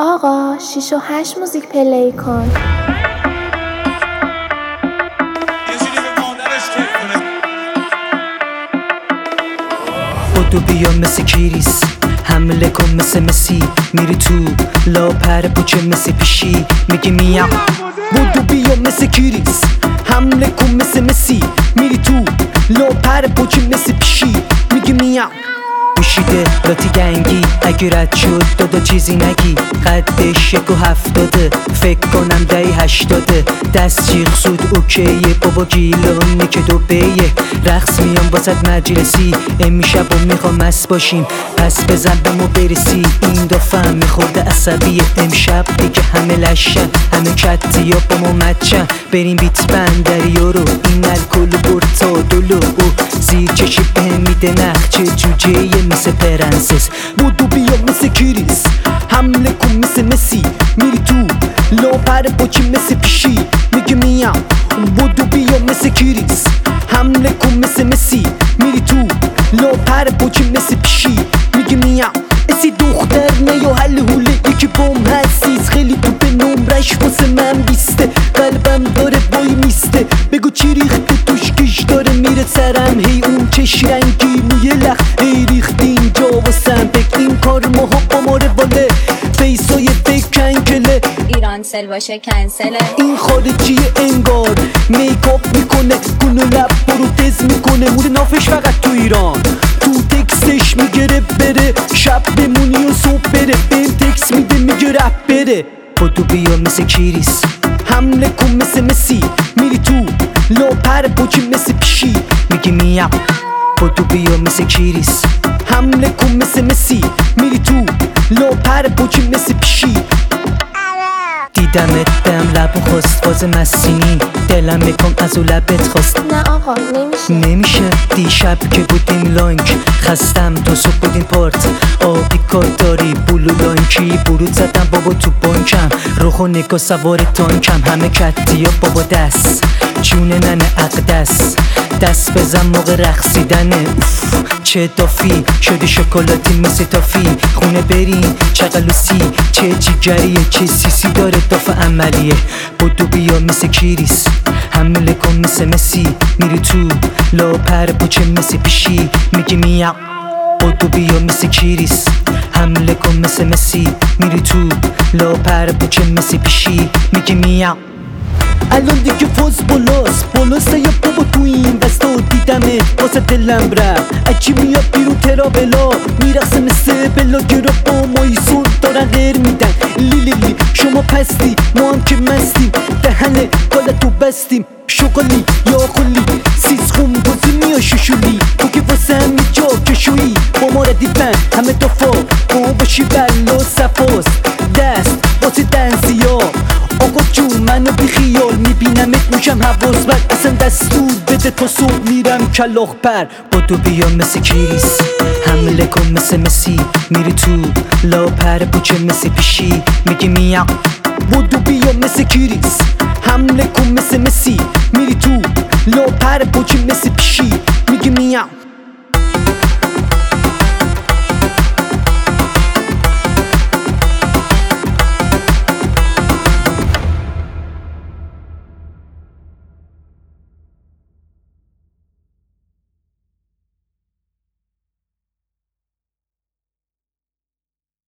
آقا 6 و 8 موزیک پلی کن. بدو بیا مثل کریس، حمله کن مثل مسی، میری تو لاپر پوچه مثل پیشی میگی میام. بدو بیا مثل کریس، حمله کن مثل مسی، میری تو لاپر پوچه مثل پیشی میگی میام. پوشیده راتی گنگی، اگه رد شد دادا چیزی نگی. قدش 1.70، فکر کنم 80. دست جیغ سود اوکیه، بابا گیلانه که دوبیه. رقص میام باسد مجلسی، امشب و میخوام مست باشیم، پس بزن بمو برسی. این دفعه میخورده عصبیه، امشب دیگه همه لشن، همه کتی ها با ما مچن. بریم بیت بندری رو، این الکل و برتادلو زیر چشی بهم میده نخچه جوجه مثل پرنسس. بودو بیا مثل کریس، حمله کن مثل مسی، میری تو لاپر پاچی مثل پیشی میگه میام. بودو بیا مثل کریس، حمله کن مثل مسی، میری تو لاپر پاچی مثل پیشی میگه میام. اسی دختر نه یا حل حوله، یکی بام هستیز خیلی تو به نمرش واسه من بیسته. قلبم داره بای میسته، بگو چی ریخته توش کش داره میره سرم. هی اون چش رنگی موی لخ، هی ریختی اینجا واسم بکتین کار ماها با ما رواله. فیسای فیک کنکله، ایران سل باشه کنسله. این خارجی انگار میکاپ میکنه، گون و لب پروتز میکنه. مود نافش فقط تو ایران، تو تکستش میگره بره، شب بمونی و صبح بره. بهم تکس میده میگه رپ بره. بدو بیا مثل کریس، حمله کن مثل مسی، میری تو لاپر پاچی مثل پیشی میگی میام. بدو بیا مثل کریس، حمله کن مثل مسی، میری تو لاپر پاچی مثل پیشی. دیدمت بهم لبو خواست، باز مسینی دلم میکن از او لبت خواست. نه آقا نمیشه. دیشب که بودیم لانک، خستم تا صبح بودیم پارت. آبی کار داری بلو لانکی، برود زدم بابا تو بانکم. روخ و نگاه سوار تانکم، همه کتی ها بابا دست جون ننه اقدس. دست بزن موقع رقصیدنه، اوف چه دافی شده شکلاتی مثل تافی. خونه بریم چقلوسی، چه جیگریه چه سیسی داره داف عملیه. بدو بیا مثل کریس، حمله کن مثل مسی، میری تو لاپر پوچه مثل پیشی میگی میام. بدو بیا مثل کریس، حمله کن مثل مسی، میری تو لاپر پوچه مثل پیشی میگی میام. الان دیگه فوز بلاست یا بابا تو این بستا دیدمه واسه دلم رفت. اکی میاد بیرون ترابلا، میرقصه مثل بلا گرا با مایسون دارن غیر میدن. لیلیلی شما پستی ما هم که مستیم، دهنه بالا تو بستیم. شغلی یا خلی سیز خون بازی میا ششولی، تو که واسه همی جا کشویی با ما ردیفن همه دفا. با باشی بلا صفاست دست واسه دنزیا. آقا جون منو بی خیال میبینمت موشم حواس بر، اصلا دستور بده تا صبح میرم کلاخ پر. بدو بیا مثل کریس، حمله کن مثل مسی، میری تو لاپر پوچه مثل پیشی میگی میام. بدو بیا مثل کریس، حمله کن مثل مسی، میری تو لاپر پوچه مثل پیشی میگی میام.